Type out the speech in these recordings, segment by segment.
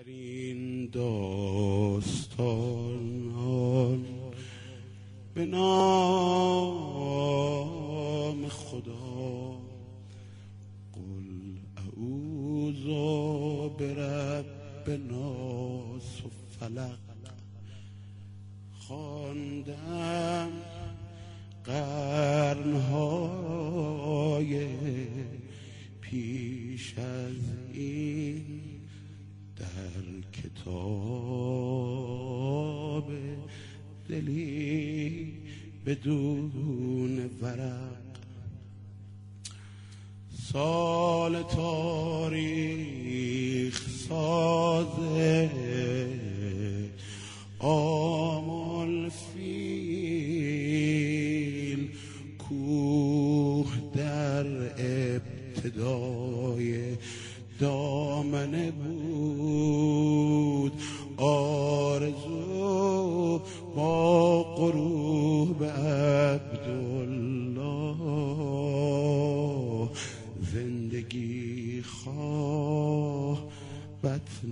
بهترین داستان به نام خدا. قل اعوذ برب ناس و فلق. خواندم قرنهای پیش از این در کتاب دلی بدون ورق. سال تاریخ سازه آمل فیل کوه در ابتدای دامنه بود. آرزو با غروب عبدالله زندگی خواه بطن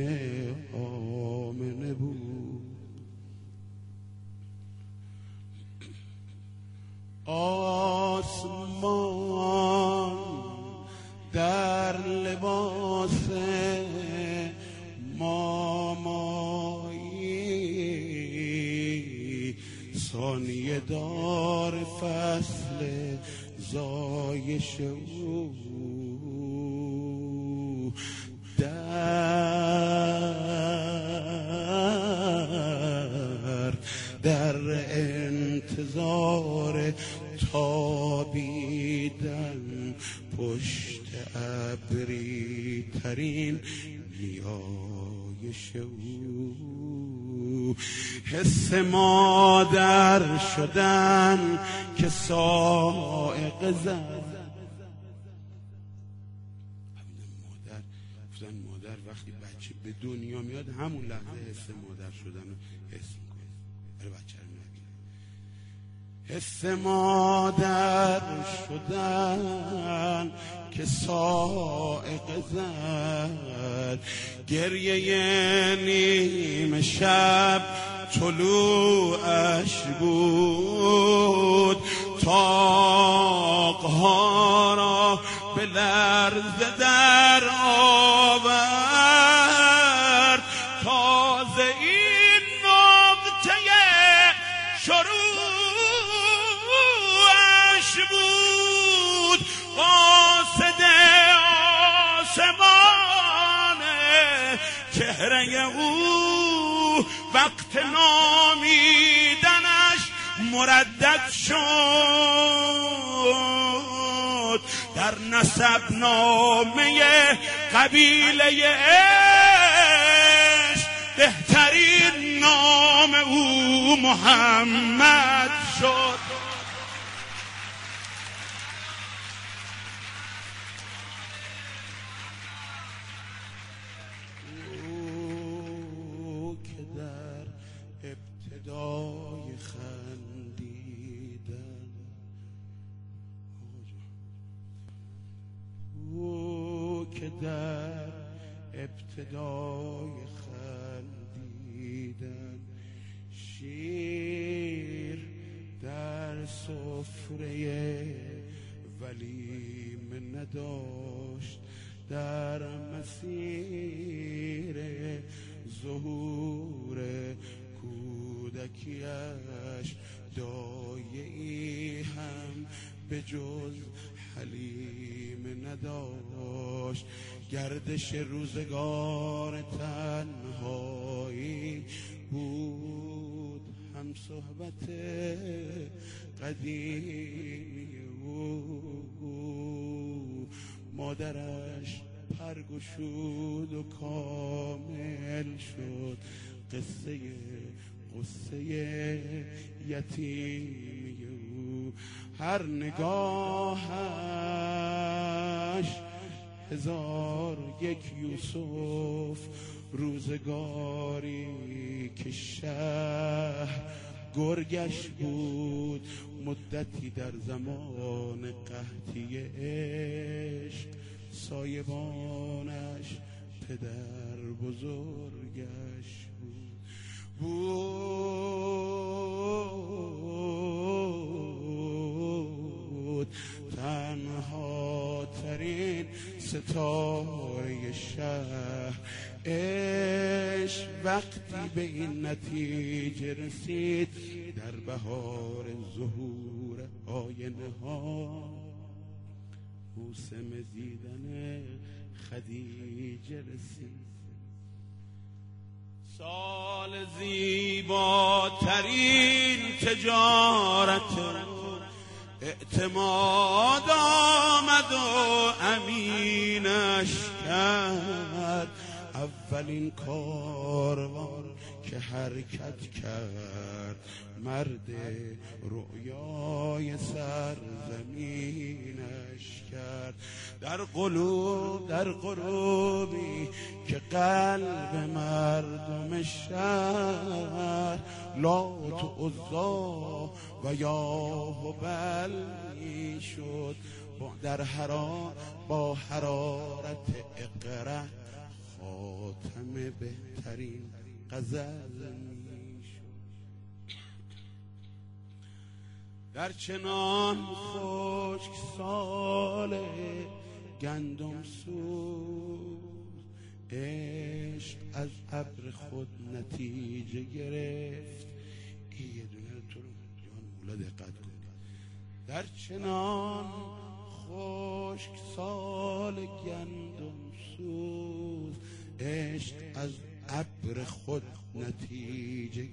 آمنه بود. آسمان در لباس مامایی ثانیه دار فصل زایش او در انتظار تابیدن پشت ابری ترین نیایش او. حس مادر شدن که صاعقه زد. مادر وقتی بچه به دنیا میاد همون لحظه حس مادر شدن رو حس میکنه. برای بچه رو نبینه. حس مادر شدن که صاعقه زد. گریه نیمه شب طلوعش بود. طاقها را به لرزه در آورد. تازه این نقطه شروعش بود. قاصد آسمان چهره او وقت نامیدنش مردد شد. در نسب نامه قبیله عشق بهترین نام او محمد شد. او که در ابتدای خندیدن، او که در ابتدای خندیدن شیر در سفره ولیمه نداشت. در مسیر ظهور کودکیش دایه‌ای هم به جز حلیمه نداشت. گردش روزگار تنهایی بود هم صحبت قدیمی او. مادرش پرگشود و کامل شد قصه یتیمی او. هر نگاهش هزار یک یوسف. روزگاری که شهر گرگش بود. مدتی در زمان قحطی عشق سایبانش پدر بزرگش بود تنها ترین ستاره شهر. عشق وقتی به این نتیجه رسید در بهار ظهور آینه ها، موسم دیدن خدیجه رسید. سال زیباترین تجارت اعتماد آمد و امینش کرد. اولین کاروان که حرکت کرد مرد رؤیای سرزمینش کرد. در قلوبی که قلب مردم شهر لات و عزا و یاهبل می شد. با حرارت اقرا خاتم بهترین غزل می شد. در چنان خشک سال گندم سوز عشق از ابر خود نتیجه گرفت. این یه دونه تو جان مولا دقت کن. در چنان خشک سال گندم سوز عشق از ابر خود نتیجه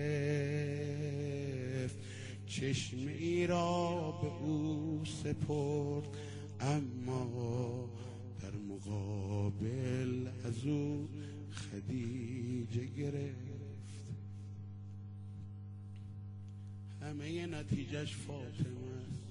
گرفت. چشمی را به او سپرد اما در مقابل از او خدیجه گرفت. همه نتیجهش فاطمه است.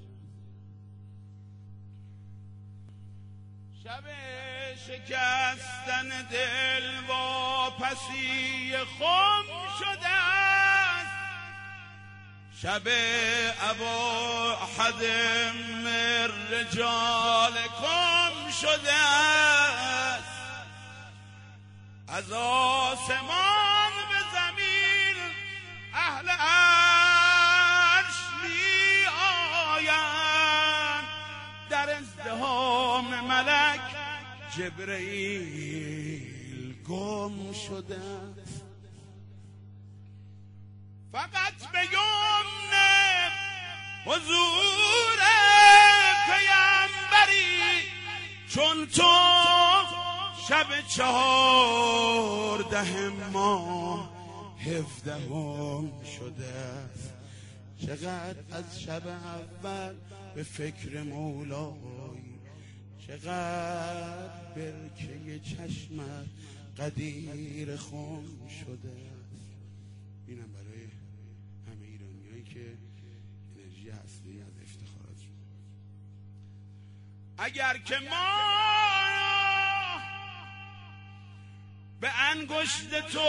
شب شکستن دل واپسی خم شده است. شب ابا احد من رجالکم شده است. از آسمان به زمین اهل عرش می آیند. در ازدحام ملک جبرئیل گم شده است. فقط به یمن حضور پیامبری چون تو شب 14 ماه 17 شده است. چقدر از شب اول به فکر مولایی، چقدر برکه چشمت قدیر خم شده است. اینم برای همه ایرانیایی که انرژی هستی از افتخارات شد. اگر که ما به انگشت تو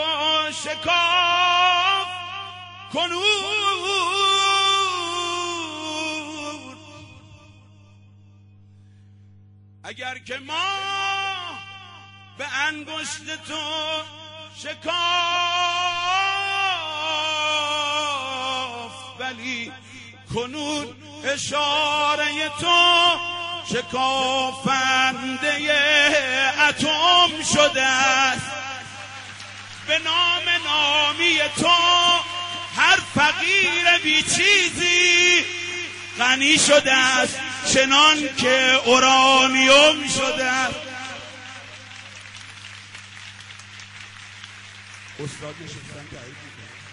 شکاف کنون، اگر که ما به انگشت تو شکاف، ولی کنون اشاره تو شکافنده اتم شده است. به نام نامی تو هر فقیر بی چیزی غنی شده است، چنان که اورانیوم شده است. استاد نشستن تایید می‌کنه.